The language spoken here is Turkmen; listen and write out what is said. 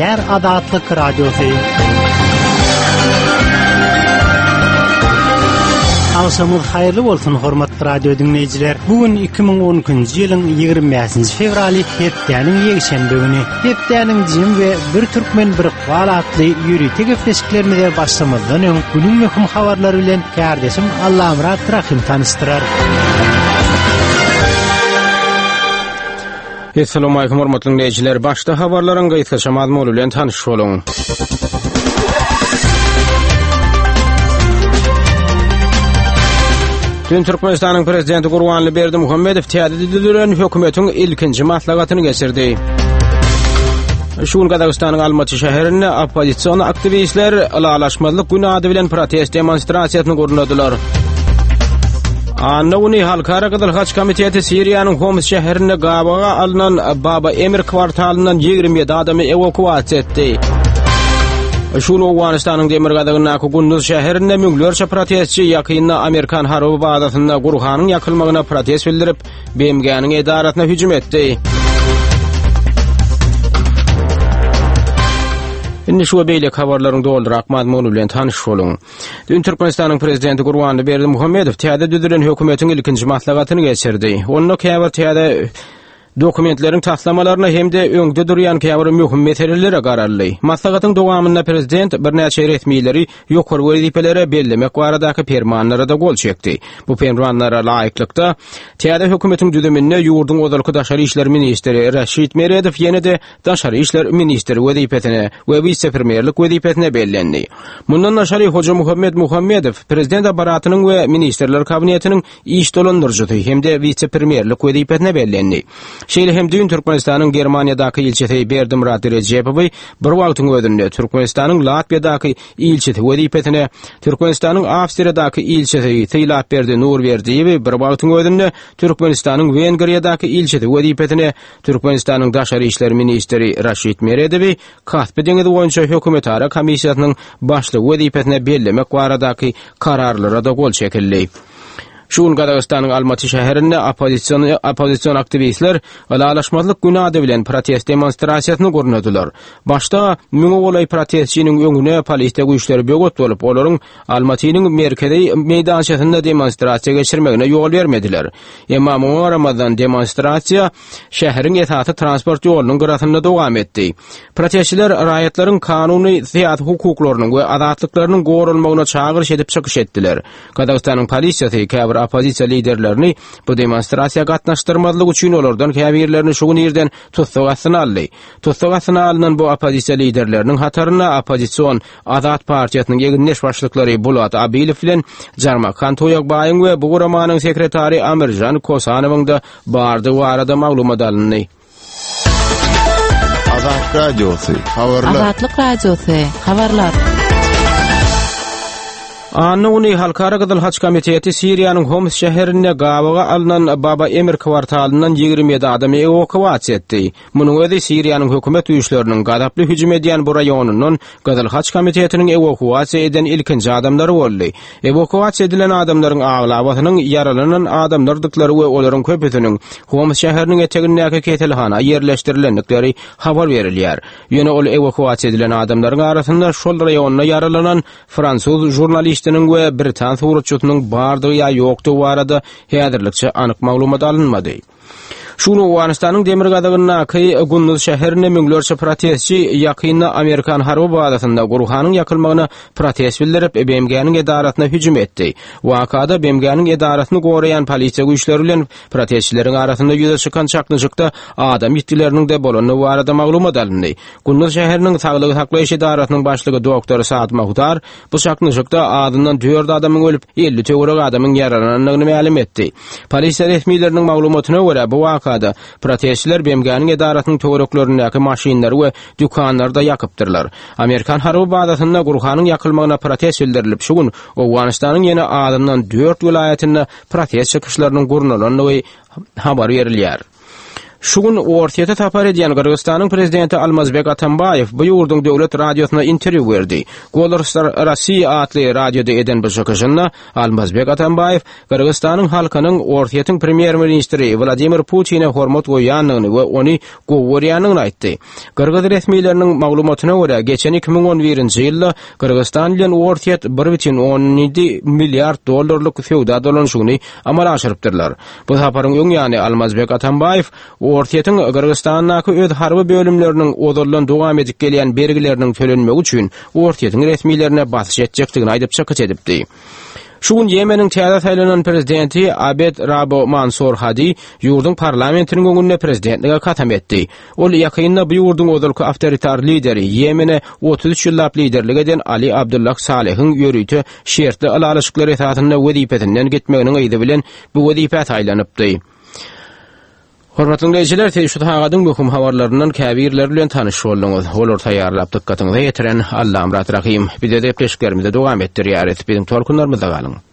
Şäher Adatlyk Radiosy. Akşamınız hayırlı bolsun hormatly radio dinleyijiler. Bugün 2010-njy ýylyň 25-nji fevraly hepdeniň ýekşembe güni. Hepdeniň jym we bir türkmen bir qwal atly ýürüýte gefleşiklerine başlamazdan öň günüň möhüm habarlary bilen kardeşim Allamrat Rahim tanıştyrar. Assalamu alaykum hormatly dinleyijiler. Başda habarlaryň gaýtgaça mazmuny bilen tanyş boluň. Dün Türkmenistanyň prezidenti Gurbanly Berdimuhammedow täze düzülen hökümetiň ilkinji maslahatyny geçirdi. Şuň Gazagystanyň Almaty şäherinde opposision aktivistler alalaşmalyk günü bilen protest demonstrasiýasyny gurnadylar. Anawny halkara Gadal Haç Komiteti Siriýanyň Homs şäherinde gabaga alynan Baba Emir kwartalyndan 27 adamy evakuasiýa etdi. Şunu Awganistanyň Demirgadagyna Gündüz şäherinde müňlerçe protestçi ýakynda Amerikan harby bazasynda gurhanyň ýakylmagyna protest bildirip, BMG'niň edaratyna hüjüm etdi. Indi şu beýle habarlaryň doldurak mazmuny bilen tanyş boluň. Dün Türkmenistanyň prezidenti Gurbanly Berdimuhammedow täze düzülen hökümetiň ilkinji maslahatyny geçirdi. Onda käbir täze dokumentleriň taslamalaryna hemde öňde durýan käbir möhüm meselelere gararly. Maslahatyň dowamynda prezident bir näçe resmiýetleri ýokary wezipelere bellemek baradaky fermanlara da gol çekdi. Bu fermanlara laýyklykda täze hökümetiň düzümine ýurduň ozalky daşary işler ministri Raşid Meredow ýene-de daşary işler ministri wezipetine we vice-premierlik wezipetine bellendi. Mundan daşary Hoca Muhammed Muhammedow prezident aparatynyň we ministrler kabinetiniň iş dolandyrjy hemde vice-premierlik wezipetine bellendi. Şeýle hem dün Türkmenistanyň Germaniýadaky ilçesi Berdimrat Rejepowy bir wagtyň özünde Türkmenistanyň Latviýadaky ilçesi wezipetine, Türkmenistanyň Awstriýadaky ilçesi Teýlap berdi Nurberdiýew bir wagtyň özünde Türkmenistanyň Wengriýadaky ilçesi wezipetine, Türkmenistanyň daşary işler ministri Raşid Meredow Kaspy deňizi boýunça hökümet ara komissiýasynyň başlyk wezipetine bellemek baradaky kararlara da gol çekildi. Şuň Gazagystanyň Almaty şäherinde opposision aktivistler alalaşmalyk günü bilen protest demonstrasiýasyny gurnadylar. Başda müňe bolay protestçiniň öňüne polisiýa güýçleri böget bolup, olaryň Almatynyň merkezi meýdançasynda demonstrasiýa geçirmegine ýol bermediler. Emma muňa ramadan demonstrasiýa şäheriň esasy transport ýolunyň gyrasynda dowam etdi. Protestçiler raýatlaryň kanuny syýasy hukuklarynyň we azatlyklarynyň gorulmagyna çağırış edip çykyş etdiler. Gazagystanyň polisiýasy käbir opozisiýa liderlerini bu demonstrasiýa gatnaşdyrmadyk üçin olardan käbirlerini şu ýerden tutsagyny aldy. Tutsagyny alynan bu opozisiýa liderleriniň hataryna opposision Azat partiýasynyň ýeňiş başlyklary Bulat Abilow bilen Jarmakan Toýakbaýyň we bu guramanyň sekretary Amirjan Kosanowyň da bardy we arada maglumat alındy. Azat Radiosu habarlar. Azatlyk Radiosu habarlar. Anawny halkara Gadal Haç Komiteti Siriýanyň Homs şäherinde gabaga alynan Baba Emir kwartalyndan 27 adamy evakuasiýa etdi. Munyň özi Siriýanyň hökümet güýçleriniň gadaply hüjüm edýän bu raýonundan Gadal Haç Komitetiniň evakuasiýa eden ilkinji adamlary boldy. Evakuasiýa edilen adamlaryň aglabatynyň yaralanan adamlardyklary we olaryň köpüsiniň Homs şäheriniň etegindäki ketelhana ýerleşdirilendikleri habar berilýär. Ýöne ol evakuasiýa edilen adamlaryň arasynda şol raýonda yaralanan Fransuz jurnalist we Britan suratçysynyň bardygy ýa ýokdy barada häzirlikçe anyk maglumat alınmady. Şunu Awganistanyň Demirgadagyna Gündüz şäherinde müňlerçe protestçi ýakynda Amerikan harby bazasynda gurhanyň ýakylmagyna protest bildirip BMG'niň edaratyna hüjüm etdi. Wakada BMG'niň edaratyny goraýan polisiýa güýçleri bilen protestçileriň arasynda ýüze çykan çaknyşykda adam ýitdileriniň de bolany barada maglumat alındy. Gündüz şäheriniň saglyk saklaýyş edaratynyň başlygy doktor Saad Mahtar bu çaknyşykda adyndan 4 adamyň ölüp 50 töwerek adamyň yaralananyny ma'lum etdi. Polisiýa resmiýetleriniň maglumatyna görä bu da protestçiler BMG'niň edaratynyň töwereklerindäki maşinleri we dükanlarda ýakypdyrlar. Amerikan harby bazasynda gurhanyň ýakylmagyna protest bildirilip, şu gün Awganistanyň ýene adamdan 4 vilayetinde protest çykyşlarynyň gurnalanyny habar berilýär. Şugun ortaya tapar ediyen Kırgızstanyň prezidenti Almazbek Atambayew bu ýurdun döwlet radiosuna interwýu berdi. Golarslar Rossiya atly radioda eden bu şakaşynda Almazbek Atambayew Kırgızstanyň halkynyň ortaýatyň premier ministri Vladimir Putin'e hormat goýanlygyny we ony gowurýanyny aýtdy. Kırgız resmiýetleriniň maglumatyna görä geçen 2011-nji ýylda Kırgızstan bilen ortaýat 1,17 milliard dollarlyk feowda dolanşygyny amala aşyrypdyrlar. Bu haparyň öňýany Almazbek Atambayew ortaýatyň Kırgızstanyň öz harby bölümleriniň odurlan dowam edip gelýän bergileriniň tölenmegi üçin ortaýatyň resmiýetlerine basyş etjekdigini aýdyp çykyş edipdi. Şugun Yemeniň täze saýlanan prezidenti Abed Rabo Mansur Hadi ýurdun parlamentiniň öňünde prezidentlige katam etdi. Ol ýakynda bu ýurdun odurky awtoritar lideri Yemene 33 ýyllap liderlik eden Ali Abdullah Salehiň ýörüýte şertli alalyşyklar esasynda wezipetinden gitmeginiň aýdy bilen bu wezipet aýlanypdy. Hormatly dinleyijiler, teşekkür hagadyň möhüm habarlaryndan käbirler bilen tanyş bolduňyz. Olar taýýarlap dykkatyňyza ýetiren Allah amrat rahim. Bizde de peşgermizde dowam etdirýär. Bizim tolkunlarymyzda galyň.